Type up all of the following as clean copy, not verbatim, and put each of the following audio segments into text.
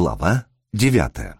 Глава 9.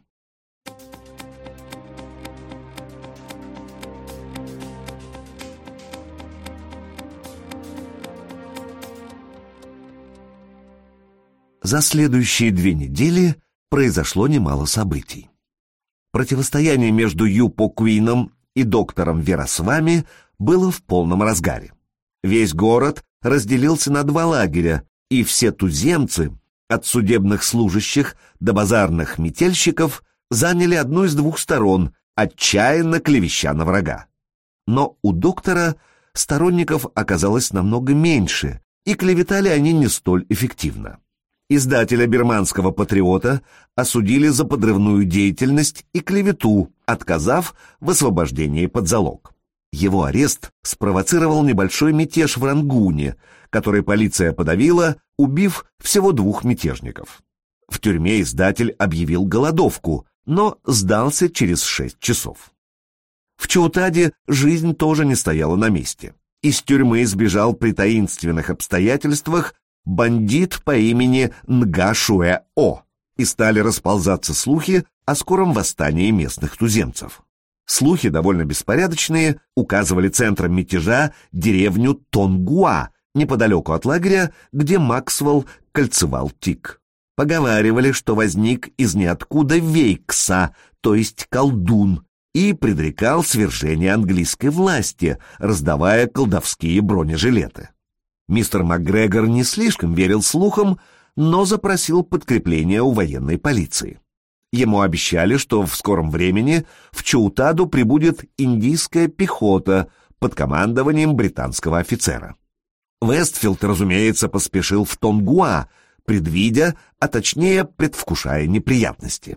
За следующие 2 недели произошло немало событий. Противостояние между Юпо Куином и доктором Верасвами было в полном разгаре. Весь город разделился на 2 лагеря, и все туземцы, от судебных служащих до базарных метельщиков, заняли одну из 2 сторон, отчаянно клевеща на врага. Но у доктора сторонников оказалось намного меньше, и клеветали они не столь эффективно. Издателя «Бирманского патриота» осудили за подрывную деятельность и клевету, отказав в освобождении под залог. Его арест спровоцировал небольшой мятеж в Рангуне, который полиция подавила, убив всего 2 мятежников. В тюрьме издатель объявил голодовку, но сдался через 6 часов. В Чоутаде жизнь тоже не стояла на месте. Из тюрьмы сбежал при таинственных обстоятельствах бандит по имени Нга-Шуэ-О, и стали расползаться слухи о скором восстании местных туземцев. Слухи, довольно беспорядочные, указывали центром мятежа деревню Тонгуа, неподалеку от лагеря, где Максвелл кольцевал Тик. Поговаривали, что возник из ниоткуда Вейкса, то есть колдун, и предрекал свержение английской власти, раздавая колдовские бронежилеты. Мистер МакГрегор не слишком верил слухам, но запросил подкрепление у военной полиции. Ему обещали, что в скором времени в Чоутаду прибудет индийская пехота под командованием британского офицера. Вестфилд, разумеется, поспешил в Тонгуа, предвидя, а точнее предвкушая неприятности.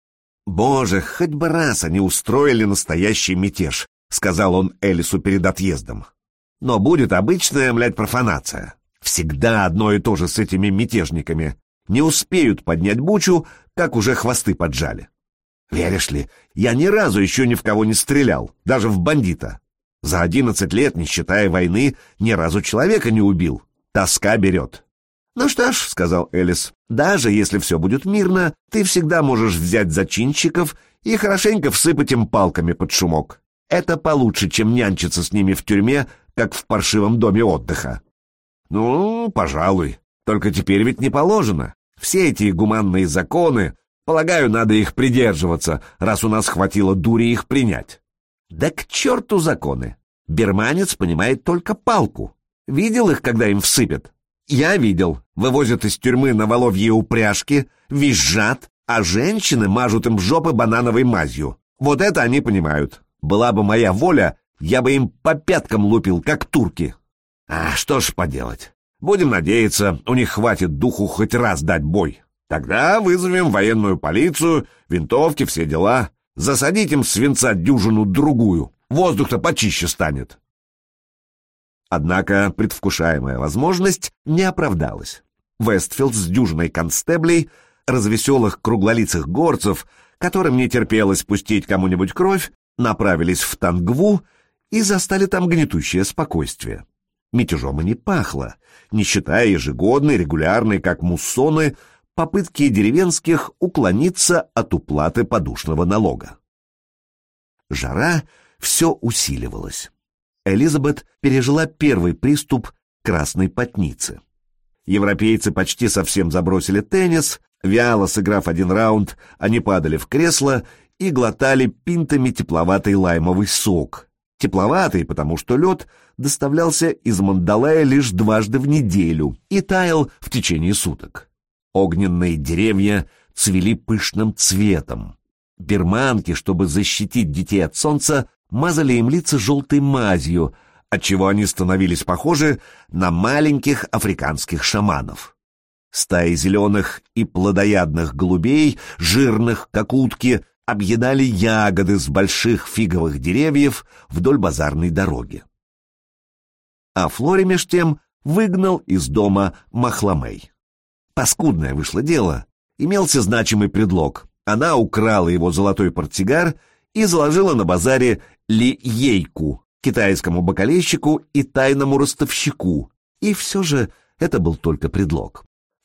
«Боже, хоть бы раз они устроили настоящий мятеж», — сказал он Элису перед отъездом. «Но будет обычная, профанация. Всегда одно и то же с этими мятежниками. Не успеют поднять бучу, как уже хвосты поджали. Веришь ли, я ни разу еще ни в кого не стрелял, даже в бандита. За 11 лет, не считая войны, ни разу человека не убил. Тоска берет». «Ну что ж», — сказал Элис, — «даже если все будет мирно, ты всегда можешь взять зачинщиков и хорошенько всыпать им палками под шумок. Это получше, чем нянчиться с ними в тюрьме, как в паршивом доме отдыха». «Ну, пожалуй. Только теперь ведь не положено. Все эти гуманные законы, полагаю, надо их придерживаться, раз у нас хватило дури их принять». «Да к черту законы! Бирманец понимает только палку. Видел их, когда им всыпят?» «Я видел. Вывозят из тюрьмы на воловьи упряжки, визжат, а женщины мажут им жопы банановой мазью. Вот это они понимают. Была бы моя воля, я бы им по пяткам лупил, как турки. А что ж поделать? Будем надеяться, у них хватит духу хоть раз дать бой. Тогда вызовем военную полицию, винтовки, все дела. Засадить им свинца дюжину-другую. Воздух-то почище станет». Однако предвкушаемая возможность не оправдалась. Вестфилд с дюжиной констеблей, развеселых круглолицых горцев, которым не терпелось пустить кому-нибудь кровь, направились в Тангву и застали там гнетущее спокойствие. Мятежом и не пахло, не считая ежегодной, регулярной, как муссоны, попытки деревенских уклониться от уплаты подушного налога. Жара все усиливалась. Элизабет пережила первый приступ красной потницы. Европейцы почти совсем забросили теннис, вяло сыграв 1 раунд, они падали в кресло и глотали пинтами тепловатый лаймовый сок. Тепловатый, потому что лед доставлялся из Мандалая лишь 2 в неделю и таял в течение суток. Огненные деревья цвели пышным цветом. Бирманки, чтобы защитить детей от солнца, мазали им лица желтой мазью, отчего они становились похожи на маленьких африканских шаманов. Стаи зеленых и плодоядных голубей, жирных, как утки, объедали ягоды с больших фиговых деревьев вдоль базарной дороги. А Флори меж тем выгнал из дома Махламей. Паскудное вышло дело. Имелся значимый предлог. Она украла его золотой портсигар и заложила на базаре Ли Ейку, китайскому бакалейщику и тайному ростовщику. И все же это был только предлог.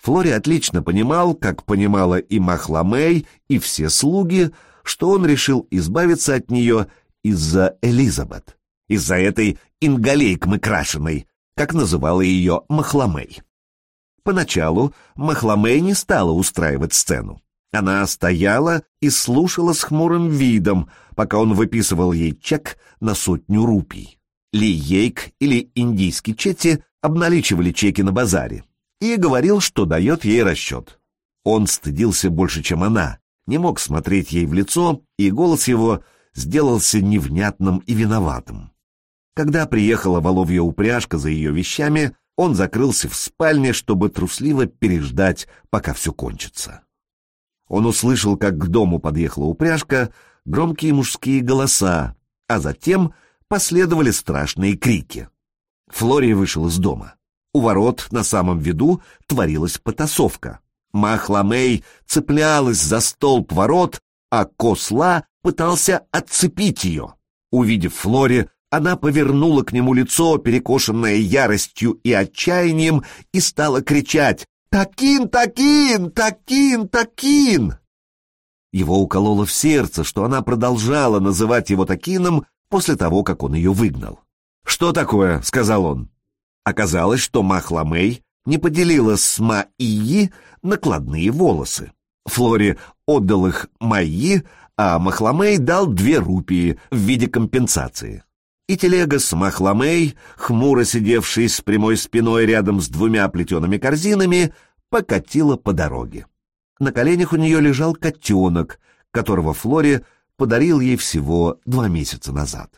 Флори отлично понимал, как понимала и Махламей, и все слуги, что он решил избавиться от нее из-за Элизабет, из-за этой ингалейкмы крашеной, как называла ее Махламей. Поначалу Махламей не стала устраивать сцену. Она стояла и слушала с хмурым видом, пока он выписывал ей чек на 100 рупий. Ли-Ейк или индийский чети обналичивали чеки на базаре, и говорил, что дает ей расчет. Он стыдился больше, чем она, не мог смотреть ей в лицо, и голос его сделался невнятным и виноватым. Когда приехала воловья упряжка за ее вещами, он закрылся в спальне, чтобы трусливо переждать, пока все кончится. Он услышал, как к дому подъехала упряжка, громкие мужские голоса, а затем последовали страшные крики. Флори вышел из дома. У ворот на самом виду творилась потасовка. Махламей цеплялась за столб ворот, а Косла пытался отцепить ее. Увидев Флори, она повернула к нему лицо, перекошенное яростью и отчаянием, и стала кричать: «Такин, Такин! Такин, Такин!» Его укололо в сердце, что она продолжала называть его Такином после того, как он ее выгнал. «Что такое?» — сказал он. Оказалось, что Махламей не поделила с Маии накладные волосы. Флори отдал их Майи, а Махламей дал 2 рупии в виде компенсации. И телега с Махламей, хмуро сидевшей с прямой спиной рядом с 2 плетеными корзинами, покатила по дороге. На коленях у нее лежал котенок, которого Флори подарил ей всего 2 месяца назад.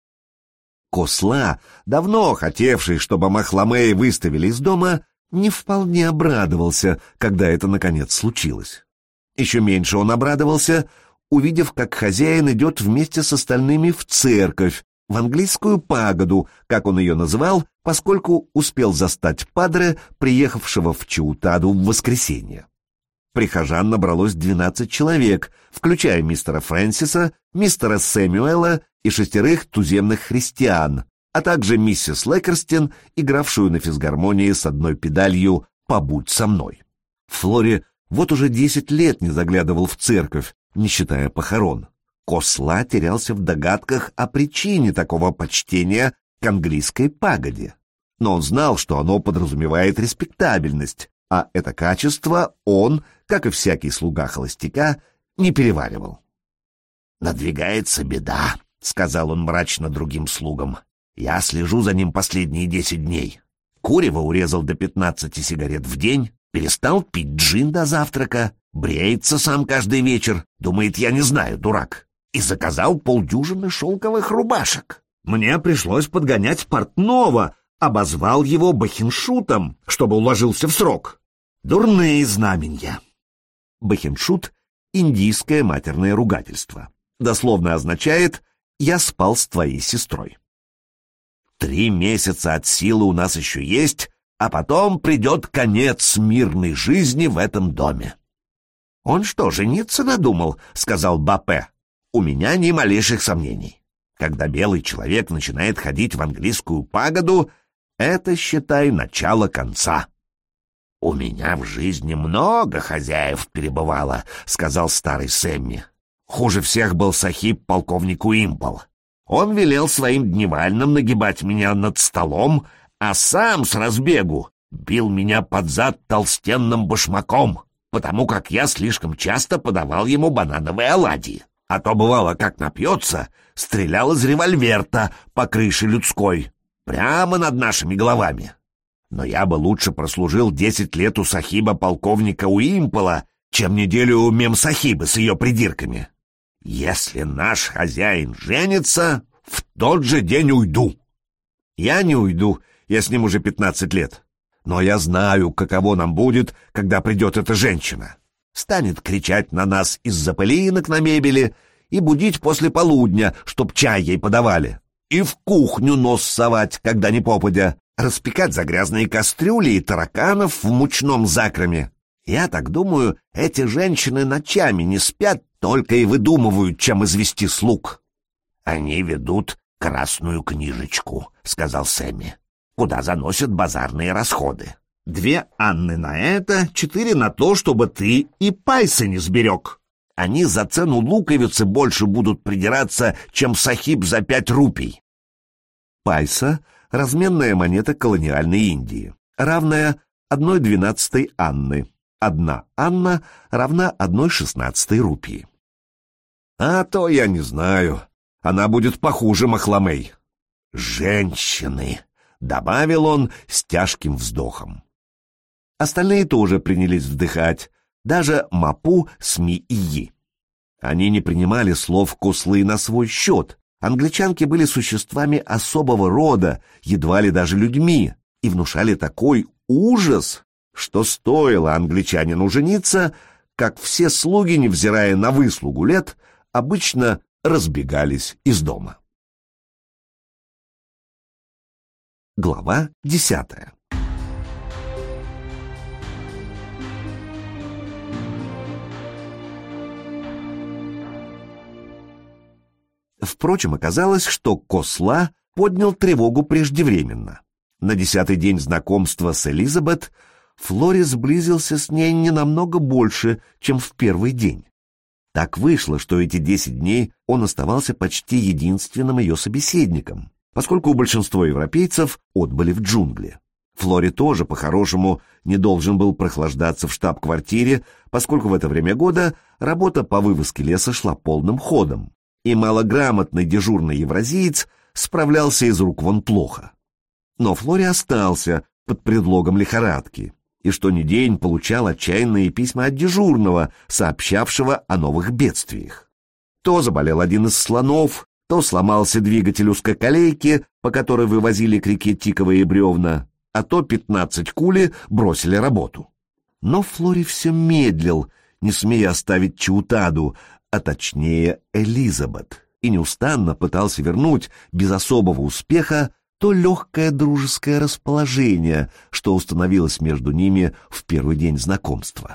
Косла, давно хотевший, чтобы Махламей выставили из дома, не вполне обрадовался, когда это наконец случилось. Еще меньше он обрадовался, увидев, как хозяин идет вместе с остальными в церковь, в английскую пагоду, как он ее называл, поскольку успел застать падре, приехавшего в Чаутаду в воскресенье. Прихожан набралось 12 человек, включая мистера Фрэнсиса, мистера Сэмюэла и 6 туземных христиан, а также миссис Лекерстин, игравшую на физгармонии с 1 педалью «Побудь со мной». Флори вот уже 10 лет не заглядывал в церковь, не считая похорон. Косла терялся в догадках о причине такого почтения к английской пагоде. Но он знал, что оно подразумевает респектабельность, а это качество он, как и всякий слуга холостяка, не переваривал. «Надвигается беда», — сказал он мрачно другим слугам. «Я слежу за ним последние 10 дней. Курева урезал до 15 сигарет в день, перестал пить джин до завтрака, бреется сам каждый вечер, думает, я не знаю, дурак, и заказал 50 шелковых рубашек. Мне пришлось подгонять портного, обозвал его бахеншутом, чтобы уложился в срок. Дурные знаменья». Бахеншут — индийское матерное ругательство. Дословно означает «я спал с твоей сестрой». 3 месяца от силы у нас еще есть, а потом придет конец мирной жизни в этом доме. «Он что, жениться надумал?» — сказал Бапе. «У меня ни малейших сомнений. Когда белый человек начинает ходить в английскую пагоду, это, считай, начало конца». «У меня в жизни много хозяев перебывало», — сказал старый Сэмми. «Хуже всех был сахиб полковник Уимпл. Он велел своим дневальным нагибать меня над столом, а сам с разбегу бил меня под зад толстенным башмаком, потому как я слишком часто подавал ему банановые оладьи. А то бывало, как напьется, стрелял из револьверта по крыше людской, прямо над нашими головами. Но я бы лучше прослужил 10 лет у сахиба полковника Уимпола, чем неделю у мемсахибы с ее придирками. Если наш хозяин женится, в тот же день уйду». «Я не уйду, я с ним уже 15 лет. Но я знаю, каково нам будет, когда придет эта женщина. Станет кричать на нас из-за пылинок на мебели и будить после полудня, чтоб чай ей подавали, и в кухню нос совать, когда не попадя, распекать за грязные кастрюли и тараканов в мучном закроме. Я так думаю, эти женщины ночами не спят, только и выдумывают, чем извести слуг». «Они ведут красную книжечку», — сказал Сэмми, «куда заносят базарные расходы. 2 Анны на это, 4 на то, чтобы ты и пайса не сберег. Они за цену луковицы больше будут придираться, чем сахиб за 5 рупий. Пайса — разменная монета колониальной Индии, равная 1/12 Анны. 1 Анна равна 1/16 рупии. А то я не знаю. Она будет похуже Махламей. Женщины, добавил он с тяжким вздохом. Остальные тоже принялись вздыхать, даже Мапу с Мии. Они не принимали слов Кослы на свой счет. Англичанки были существами особого рода, едва ли даже людьми, и внушали такой ужас, что стоило англичанину жениться, как все слуги, невзирая на выслугу лет, обычно разбегались из дома. Глава 10. Впрочем, оказалось, что Косла поднял тревогу преждевременно. На 10-й день знакомства с Элизабет Флори сблизился с ней не намного больше, чем в первый день. Так вышло, что эти 10 дней он оставался почти единственным ее собеседником, поскольку большинство европейцев отбыли в джунгли. Флори тоже, по-хорошему, не должен был прохлаждаться в штаб-квартире, поскольку в это время года работа по вывозке леса шла полным ходом, и малограмотный дежурный евразиец справлялся из рук вон плохо. Но Флори остался под предлогом лихорадки, и что ни день получал отчаянные письма от дежурного, сообщавшего о новых бедствиях. То заболел один из слонов, то сломался двигатель узкоколейки, по которой вывозили к реке тиковые бревна, а то 15 кули бросили работу. Но Флори все медлил, не смея оставить Чаутаду, а точнее Элизабет, и неустанно пытался вернуть, без особого успеха, то легкое дружеское расположение, что установилось между ними в первый день знакомства.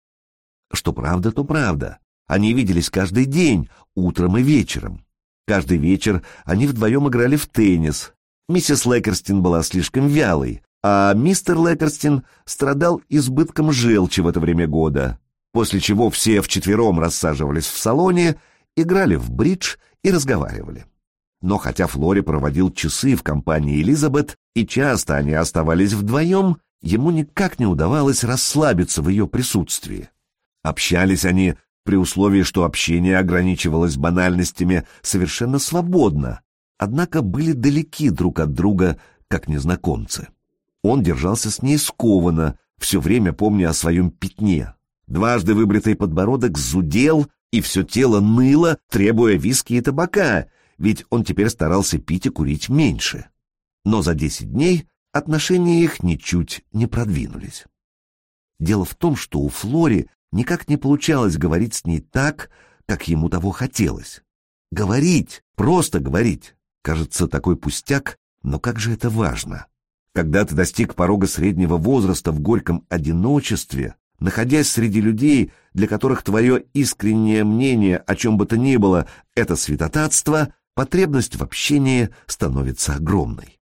Что правда, то правда. Они виделись каждый день, утром и вечером. Каждый вечер они вдвоем играли в теннис. Миссис Лекерстин была слишком вялой, а мистер Лекерстин страдал избытком желчи в это время года, после чего все вчетвером рассаживались в салоне, играли в бридж и разговаривали. Но хотя Флори проводил часы в компании Элизабет, и часто они оставались вдвоем, ему никак не удавалось расслабиться в ее присутствии. Общались они при условии, что общение ограничивалось банальностями совершенно свободно, однако были далеки друг от друга, как незнакомцы. Он держался с ней скованно, все время помня о своем пятне. Дважды выбритый подбородок зудел, и все тело ныло, требуя виски и табака, ведь он теперь старался пить и курить меньше. Но за 10 дней отношения их ничуть не продвинулись. Дело в том, что у Флори никак не получалось говорить с ней так, как ему того хотелось. Говорить, просто говорить. Кажется, такой пустяк, но как же это важно. Когда ты достиг порога среднего возраста в горьком одиночестве, находясь среди людей, для которых твое искреннее мнение о чем бы то ни было — это святотатство, потребность в общении становится огромной.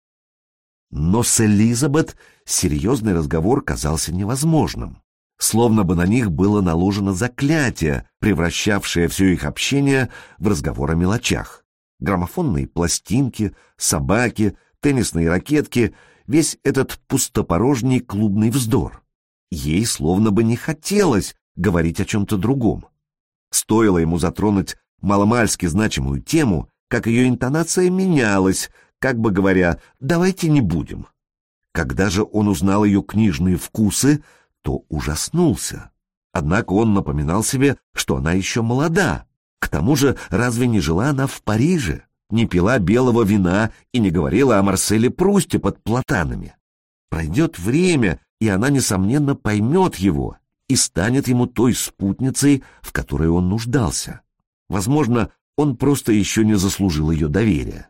Но с Элизабет серьезный разговор казался невозможным, словно бы на них было наложено заклятие, превращавшее все их общение в разговор о мелочах. Граммофонные пластинки, собаки, теннисные ракетки — весь этот пустопорожний клубный вздор. Ей словно бы не хотелось говорить о чем-то другом. Стоило ему затронуть маломальски значимую тему, как ее интонация менялась, как бы говоря, «давайте не будем». Когда же он узнал ее книжные вкусы, то ужаснулся. Однако он напоминал себе, что она еще молода. К тому же, разве не жила она в Париже, не пила белого вина и не говорила о Марселе Прусте под платанами? Пройдет время, и она, несомненно, поймет его и станет ему той спутницей, в которой он нуждался. Возможно, он просто еще не заслужил ее доверия.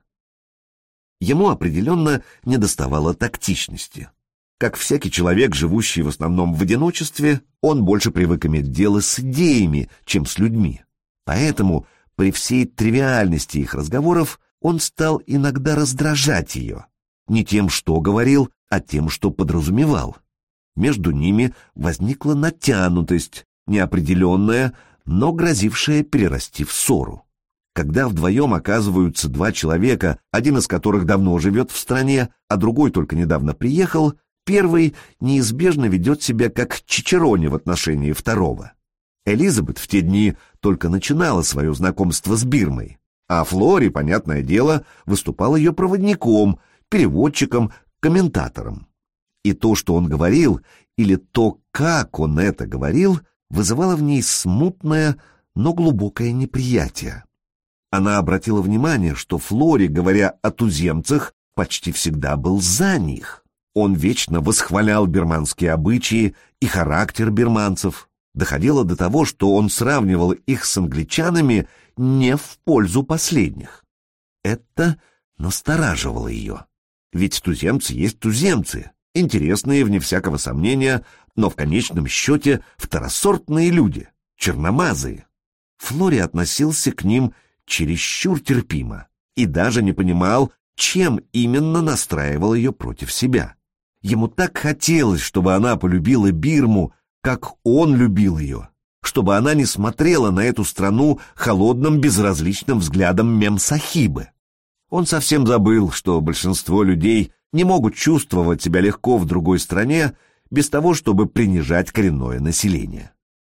Ему определенно недоставало тактичности. Как всякий человек, живущий в основном в одиночестве, он больше привык иметь дело с идеями, чем с людьми. Поэтому, при всей тривиальности их разговоров, он стал иногда раздражать ее. Не тем, что говорил, а тем, что подразумевал. Между ними возникла натянутость, неопределенная, но грозившая перерасти в ссору. Когда вдвоем оказываются два человека, один из которых давно живет в стране, а другой только недавно приехал, первый неизбежно ведет себя как чичероне в отношении второго. Элизабет в те дни только начинала свое знакомство с Бирмой, а Флори, понятное дело, выступал ее проводником, переводчиком, комментатором. И то, что он говорил, или то, как он это говорил, вызывало в ней смутное, но глубокое неприятие. Она обратила внимание, что Флори, говоря о туземцах, почти всегда был за них. Он вечно восхвалял бирманские обычаи и характер бирманцев. Доходило до того, что он сравнивал их с англичанами не в пользу последних. Это настораживало ее. Ведь туземцы есть туземцы, интересные, вне всякого сомнения, но в конечном счете второсортные люди, черномазые. Флори относился к ним чересчур терпимо и даже не понимал, чем именно настраивал ее против себя. Ему так хотелось, чтобы она полюбила Бирму, как он любил ее, чтобы она не смотрела на эту страну холодным безразличным взглядом мемсахибы. Он совсем забыл, что большинство людей не могут чувствовать себя легко в другой стране без того, чтобы принижать коренное население.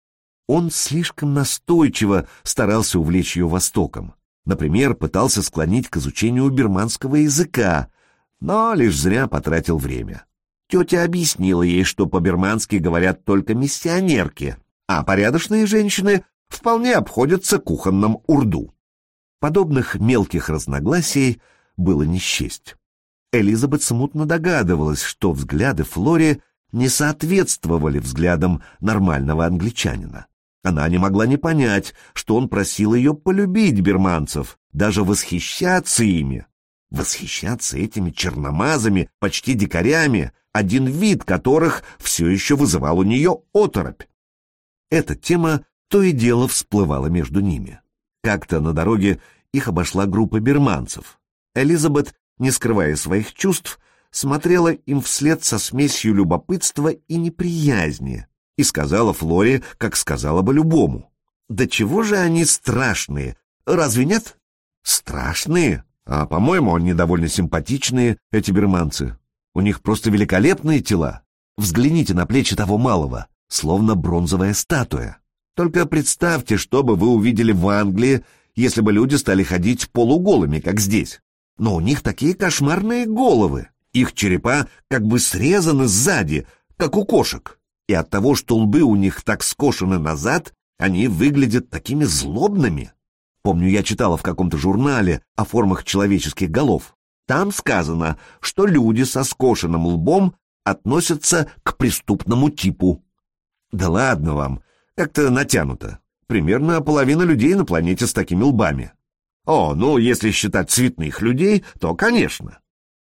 Он слишком настойчиво старался увлечь ее Востоком. Например, пытался склонить к изучению бирманского языка, но лишь зря потратил время. Тетя объяснила ей, что по-бирмански говорят только миссионерки, а порядочные женщины вполне обходятся кухонным урду. Подобных мелких разногласий было не счесть. Элизабет смутно догадывалась, что взгляды Флори не соответствовали взглядам нормального англичанина. Она не могла не понять, что он просил ее полюбить бирманцев, даже восхищаться ими. Восхищаться этими черномазами, почти дикарями, один вид которых все еще вызывал у нее оторопь. Эта тема то и дело всплывала между ними. Как-то на дороге их обошла группа бирманцев. Элизабет, не скрывая своих чувств, смотрела им вслед со смесью любопытства и неприязни и сказала Флори, как сказала бы любому: «Да чего же они страшные, разве нет?» «Страшные? А, по-моему, они довольно симпатичные, эти бирманцы. У них просто великолепные тела. Взгляните на плечи того малого, словно бронзовая статуя. Только представьте, что бы вы увидели в Англии, если бы люди стали ходить полуголыми, как здесь. Но у них такие кошмарные головы. Их черепа как бы срезаны сзади, как у кошек. И от того, что лбы у них так скошены назад, они выглядят такими злобными. Помню, я читала в каком-то журнале о формах человеческих голов. Там сказано, что люди со скошенным лбом относятся к преступному типу. Да ладно вам, как-то натянуто. Примерно половина людей на планете с такими лбами. О, ну, если считать цветных людей, то, конечно.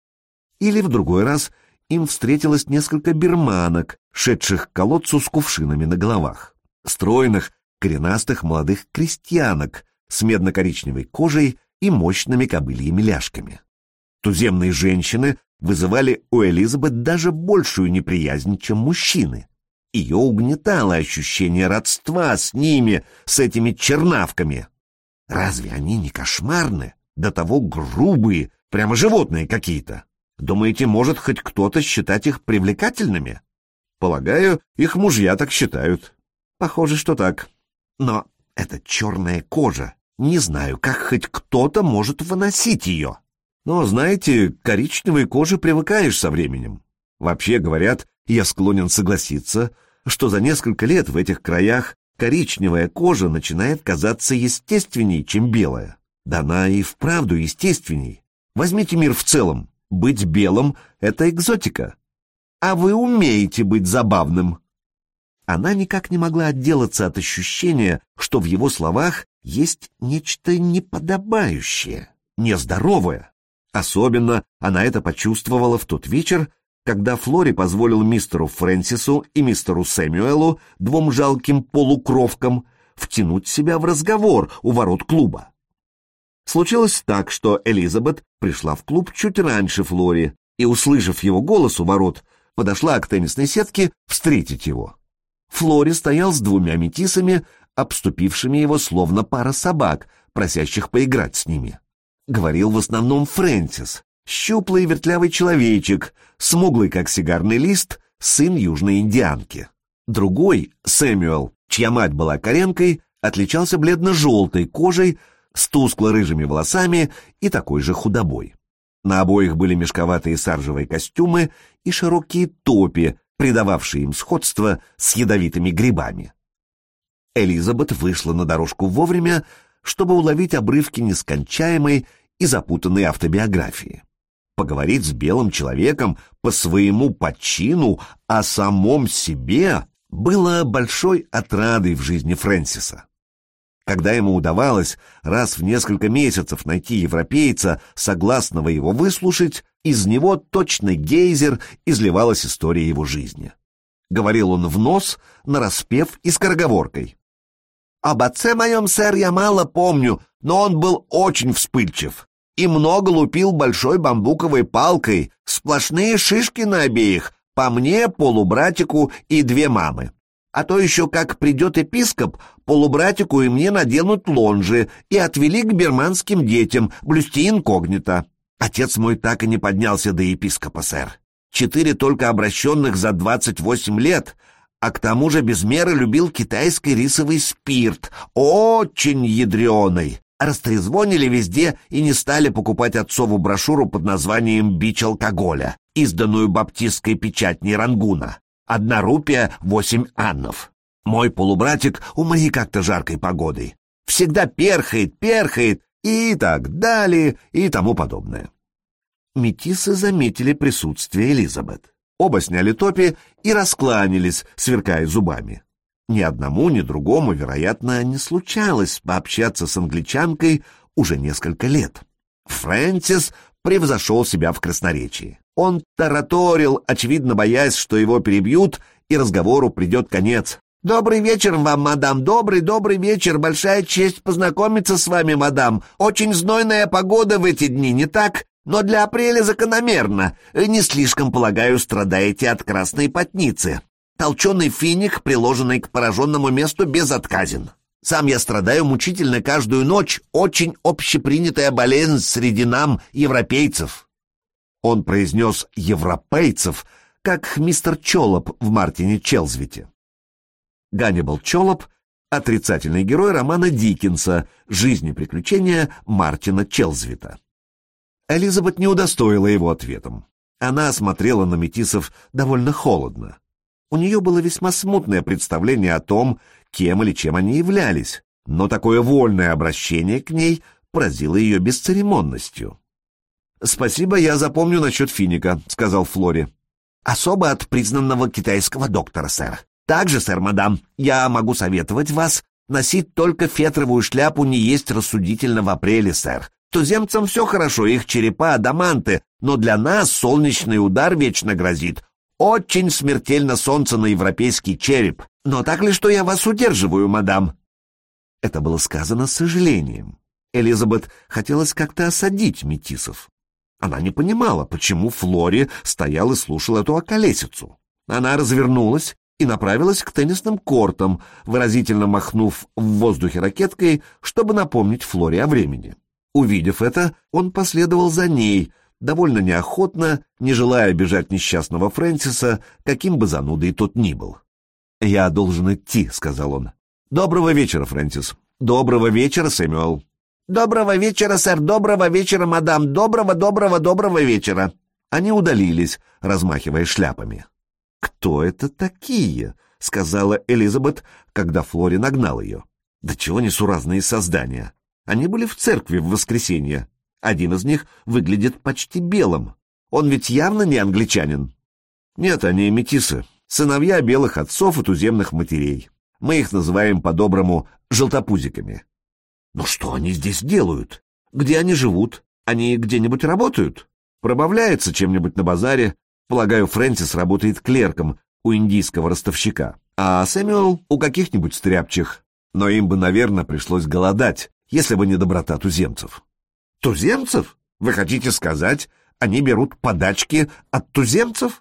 Или в другой раз им встретилось несколько бирманок, шедших к колодцу с кувшинами на головах. Стройных, коренастых молодых крестьянок с медно-коричневой кожей и мощными кобыльями ляжками. Туземные женщины вызывали у Элизабет даже большую неприязнь, чем мужчины. Ее угнетало ощущение родства с ними, с этими чернавками. Разве они не кошмарны? До того грубые, прямо животные какие-то. Думаете, может хоть кто-то считать их привлекательными? Полагаю, их мужья так считают. Похоже, что так. Но эта черная кожа, не знаю, как хоть кто-то может выносить ее. Но, знаете, к коричневой коже привыкаешь со временем. Вообще, говорят, я склонен согласиться, что за несколько лет в этих краях коричневая кожа начинает казаться естественней, чем белая. Да она и вправду естественней. Возьмите мир в целом. Быть белым — это экзотика. А вы умеете быть забавным. Она никак не могла отделаться от ощущения, что в его словах есть нечто неподобающее, нездоровое. Особенно она это почувствовала в тот вечер, когда Флори позволил мистеру Фрэнсису и мистеру Сэмюэлу, двум жалким полукровкам, втянуть себя в разговор у ворот клуба. Случилось так, что Элизабет пришла в клуб чуть раньше Флори, и, услышав его голос у ворот, подошла к теннисной сетке встретить его. Флори стоял с двумя метисами, обступившими его словно пара собак, просящих поиграть с ними. Говорил в основном Фрэнсис, щуплый вертлявый человечек, смуглый как сигарный лист, сын южной индианки. Другой, Сэмюэл, чья мать была коренкой, отличался бледно-желтой кожей, с тускло-рыжими волосами и такой же худобой. На обоих были мешковатые саржевые костюмы и широкие топи, придававшие им сходство с ядовитыми грибами. Элизабет вышла на дорожку вовремя, чтобы уловить обрывки нескончаемой и запутанной автобиографии. Поговорить с белым человеком по своему почину о самом себе было большой отрадой в жизни Фрэнсиса. Когда ему удавалось раз в несколько месяцев найти европейца, согласного его выслушать, из него точно гейзер изливалась история его жизни. Говорил он в нос, нараспев и скороговоркой. «Об отце моем, сэр, я мало помню, но он был очень вспыльчив и много лупил большой бамбуковой палкой, сплошные шишки на обеих, по мне, полубратику и две мамы. А то еще, как придет епископ, полубратику и мне наденут лонжи и отвели к бирманским детям блюсти инкогнито. Отец мой так и не поднялся до епископа, сэр. 4 только обращенных за 28 лет, а к тому же без меры любил китайский рисовый спирт, очень ядреный. Растрезвонили везде и не стали покупать отцову брошюру под названием «Бич алкоголя», изданную баптистской печатней Рангуна. 1 рупия 8 аннов. Мой полубратик умри как-то жаркой погодой. Всегда перхает и так далее и тому подобное. Метисы заметили присутствие Элизабет. Оба сняли топи и раскланялись, сверкая зубами. Ни одному, ни другому, вероятно, не случалось пообщаться с англичанкой уже несколько лет. Фрэнсис превзошел себя в красноречии. Он тараторил, очевидно боясь, что его перебьют, и разговору придет конец. «Добрый вечер вам, мадам, добрый вечер, большая честь познакомиться с вами, мадам. Очень знойная погода в эти дни, не так? Но для апреля закономерно. Не слишком, полагаю, страдаете от красной потницы. Толченый финик, приложенный к пораженному месту, безотказен. Сам я страдаю мучительно каждую ночь, очень общепринятая болезнь среди нам, европейцев». Он произнес «европейцев», как мистер Чолоп в Мартине Челзвите. Ганнибал Чолоп — отрицательный герой романа Диккенса «Жизнь и приключения Мартина Челзвита». Элизабет не удостоила его ответом. Она смотрела на метисов довольно холодно. У нее было весьма смутное представление о том, кем или чем они являлись, но такое вольное обращение к ней поразило ее бесцеремонностью. «Спасибо, я запомню насчет финика», — сказал Флори. «Особо от признанного китайского доктора, сэр. Также, сэр, мадам, я могу советовать вас носить только фетровую шляпу не есть рассудительно в апреле, сэр. Туземцам все хорошо, их черепа адаманты, но для нас солнечный удар вечно грозит. Очень смертельно солнце на европейский череп. Но так ли, что я вас удерживаю, мадам?» Это было сказано с сожалением. Элизабет хотелось как-то осадить метисов. Она не понимала, почему Флори стоял и слушал эту околесицу. Она развернулась и направилась к теннисным кортам, выразительно махнув в воздухе ракеткой, чтобы напомнить Флори о времени. Увидев это, он последовал за ней, довольно неохотно, не желая обижать несчастного Фрэнсиса, каким бы занудой тот ни был. «Я должен идти», — сказал он. «Доброго вечера, Фрэнсис. Доброго вечера, Сэмюэл». «Доброго вечера, сэр, доброго вечера, мадам, доброго вечера». Они удалились, размахивая шляпами. «Кто это такие?» — сказала Элизабет, когда Флори нагнал ее. «Да чего несуразные создания. Они были в церкви в воскресенье. Один из них выглядит почти белым. Он ведь явно не англичанин». «Нет, они метисы, сыновья белых отцов и туземных матерей. Мы их называем по-доброму желтопузиками». «Но что они здесь делают? Где они живут? Они где-нибудь работают? Пробавляется чем-нибудь на базаре? Полагаю, Фрэнсис работает клерком у индийского ростовщика, а Сэмюэл у каких-нибудь стряпчих. Но им бы, наверное, пришлось голодать, если бы не доброта туземцев». «Туземцев? Вы хотите сказать, они берут подачки от туземцев?»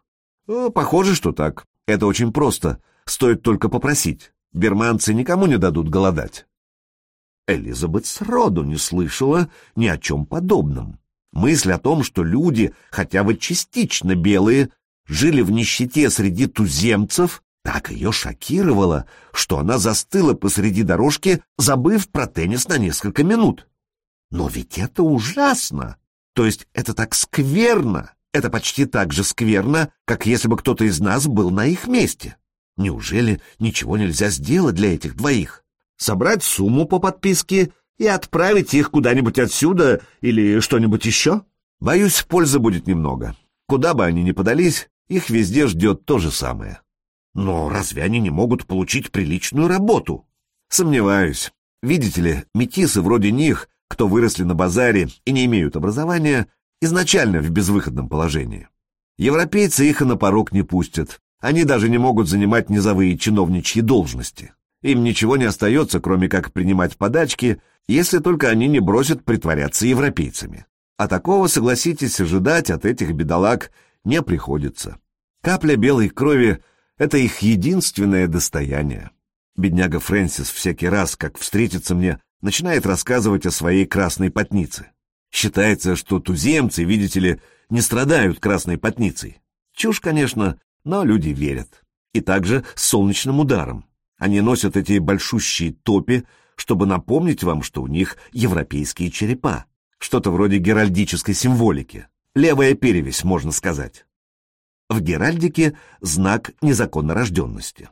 Похоже, что так. Это очень просто. Стоит только попросить. Бирманцы никому не дадут голодать. Элизабет сроду не слышала ни о чем подобном. Мысль о том, что люди, хотя бы частично белые, жили в нищете среди туземцев, так ее шокировала, что она застыла посреди дорожки, забыв про теннис на несколько минут. Но ведь это ужасно! То есть это так скверно! Это почти так же скверно, как если бы кто-то из нас был на их месте. Неужели ничего нельзя сделать для этих двоих? Собрать сумму по подписке и отправить их куда-нибудь отсюда или что-нибудь еще? Боюсь, пользы будет немного. Куда бы они ни подались, их везде ждет то же самое. Но разве они не могут получить приличную работу? Сомневаюсь. Видите ли, метисы вроде них, кто выросли на базаре и не имеют образования, изначально в безвыходном положении. Европейцы их и на порог не пустят. Они даже не могут занимать низовые чиновничьи должности. Им ничего не остается, кроме как принимать подачки, если только они не бросят притворяться европейцами. А такого, согласитесь, ожидать от этих бедолаг не приходится. Капля белой крови — это их единственное достояние. Бедняга Фрэнсис всякий раз, как встретится мне, начинает рассказывать о своей красной потнице. Считается, что туземцы, видите ли, не страдают красной потницей. Чушь, конечно, но люди верят. И также с солнечным ударом. Они носят эти большущие топи, чтобы напомнить вам, что у них европейские черепа. Что-то вроде геральдической символики. Левая перевесь, можно сказать. В геральдике знак незаконнорожденности.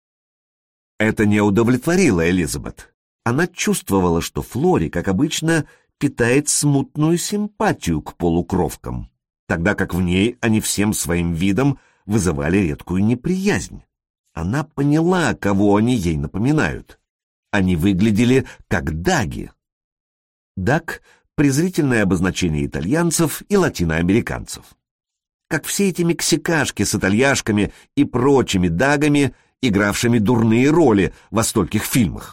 Это не удовлетворило Элизабет. Она чувствовала, что Флори, как обычно, питает смутную симпатию к полукровкам, тогда как в ней они всем своим видом вызывали редкую неприязнь. Она поняла, кого они ей напоминают. Они выглядели как даги. Даг — презрительное обозначение итальянцев и латиноамериканцев. Как все эти мексикашки с итальяшками и прочими дагами, игравшими дурные роли во стольких фильмах.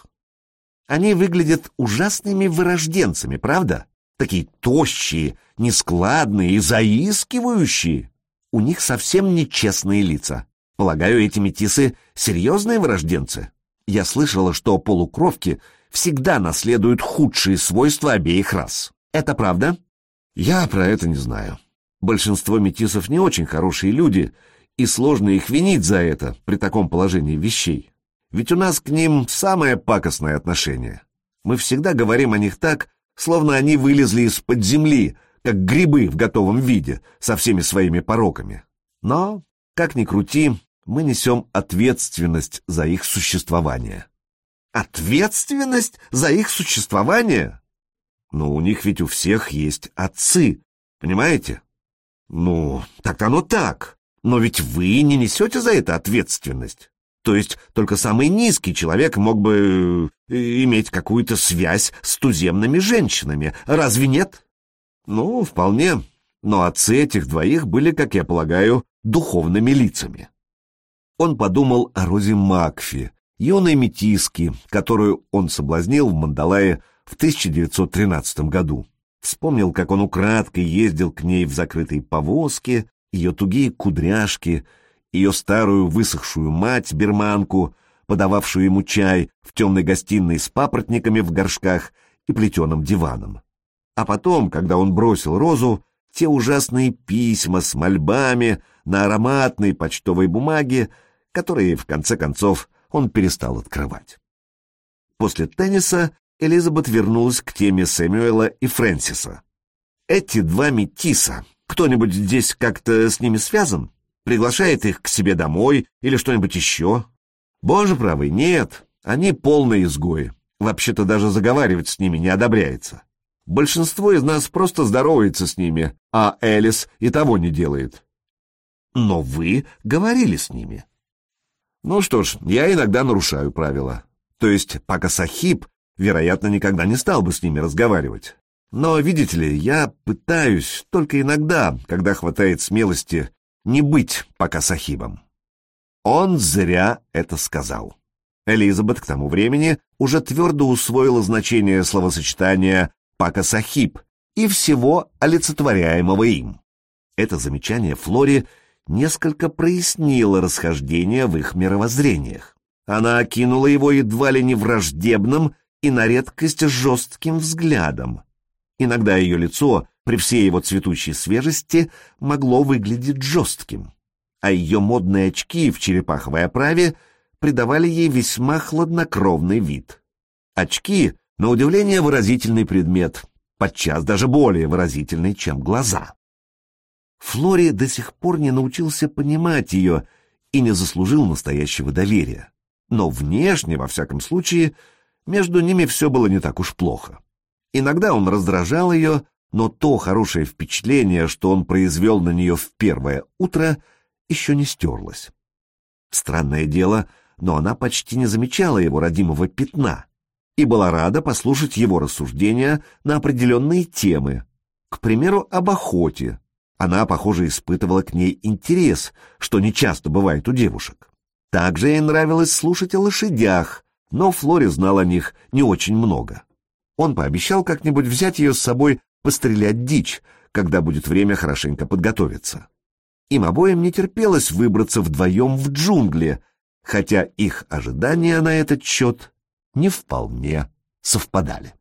Они выглядят ужасными вырожденцами, правда? Такие тощие, нескладные и заискивающие. У них совсем нечестные лица. Полагаю, эти метисы — серьезные вырожденцы. Я слышала, что полукровки всегда наследуют худшие свойства обеих рас. Это правда? Я про это не знаю. Большинство метисов не очень хорошие люди, и сложно их винить за это при таком положении вещей. Ведь у нас к ним самое пакостное отношение. Мы всегда говорим о них так, словно они вылезли из-под земли, как грибы в готовом виде, со всеми своими пороками. Но, как ни крути, мы несем ответственность за их существование. Ответственность за их существование? Но у них ведь у всех есть отцы, понимаете? Ну, так-то оно так. Но ведь вы не несете за это ответственность. То есть только самый низкий человек мог бы иметь какую-то связь с туземными женщинами. Разве нет? Ну, вполне. Но отцы этих двоих были, как я полагаю, духовными лицами. Он подумал о Розе Макфи, юной метиске, которую он соблазнил в Мандалае в 1913 году. Вспомнил, как он украдкой ездил к ней в закрытой повозке, ее тугие кудряшки, ее старую высохшую мать-бирманку, подававшую ему чай в темной гостиной с папоротниками в горшках и плетеным диваном. А потом, когда он бросил Розу, те ужасные письма с мольбами на ароматной почтовой бумаге, которые, в конце концов, он перестал открывать. После тенниса Элизабет вернулась к теме Сэмюэла и Фрэнсиса. Эти два метиса, кто-нибудь здесь как-то с ними связан? Приглашает их к себе домой или что-нибудь еще? Боже правый, нет, они полные изгои. Вообще-то даже заговаривать с ними не одобряется. Большинство из нас просто здоровается с ними, а Элис и того не делает. Но вы говорили с ними. Ну что ж, я иногда нарушаю правила. То есть Пака Сахиб, вероятно, никогда не стал бы с ними разговаривать. Но, видите ли, я пытаюсь только иногда, когда хватает смелости, не быть Пака Сахибом. Он зря это сказал. Элизабет к тому времени уже твердо усвоила значение словосочетания Пака Сахиб и всего олицетворяемого им. Это замечание Флори несколько прояснило расхождение в их мировоззрениях. Она окинула его едва ли не враждебным и на редкость жестким взглядом. Иногда ее лицо, при всей его цветущей свежести, могло выглядеть жестким, а ее модные очки в черепаховой оправе придавали ей весьма хладнокровный вид. Очки, на удивление, выразительный предмет, подчас даже более выразительный, чем глаза. Флори до сих пор не научился понимать ее и не заслужил настоящего доверия. Но внешне, во всяком случае, между ними все было не так уж плохо. Иногда он раздражал ее, но то хорошее впечатление, что он произвел на нее в первое утро, еще не стерлось. Странное дело, но она почти не замечала его родимого пятна и была рада послушать его рассуждения на определенные темы, к примеру, об охоте. Она, похоже, испытывала к ней интерес, что нечасто бывает у девушек. Также ей нравилось слушать о лошадях, но Флори знал о них не очень много. Он пообещал как-нибудь взять ее с собой пострелять дичь, когда будет время хорошенько подготовиться. Им обоим не терпелось выбраться вдвоем в джунгли, хотя их ожидания на этот счет не вполне совпадали.